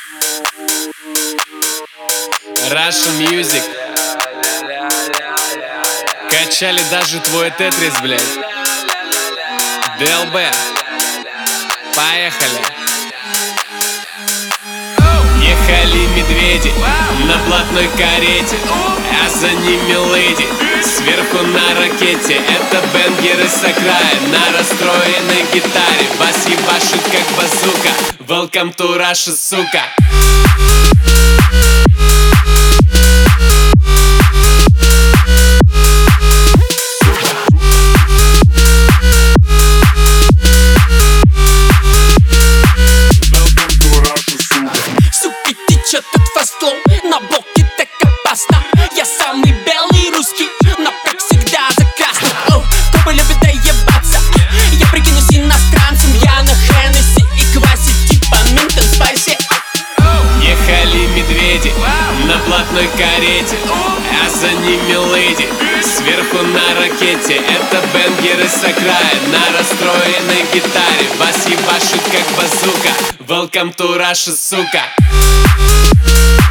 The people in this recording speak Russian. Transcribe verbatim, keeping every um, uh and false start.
Russian Music. Качали даже твой тетрис, блядь. ДЛБ. Поехали. Ехали медведи на блатной карете, а за ними леди сверху на ракете. Это бенгеры с окрая на расстроенной гитаре. Бас ебашит как базука. Welcome to Russia, сука. На блоке так опасно. Я самый белый русский, но как всегда за красный. Оу, копы любят доебаться. Я прикинусь иностранцем. Я на Хеннесси и квасе типа Минтон Спайси. Ехали медведи на блатной карете, а за ними леди сверху на ракете. Это бенгеры с окрая на расстроенной гитаре. Бас ебашит как базука. Welcome to Russia, сука.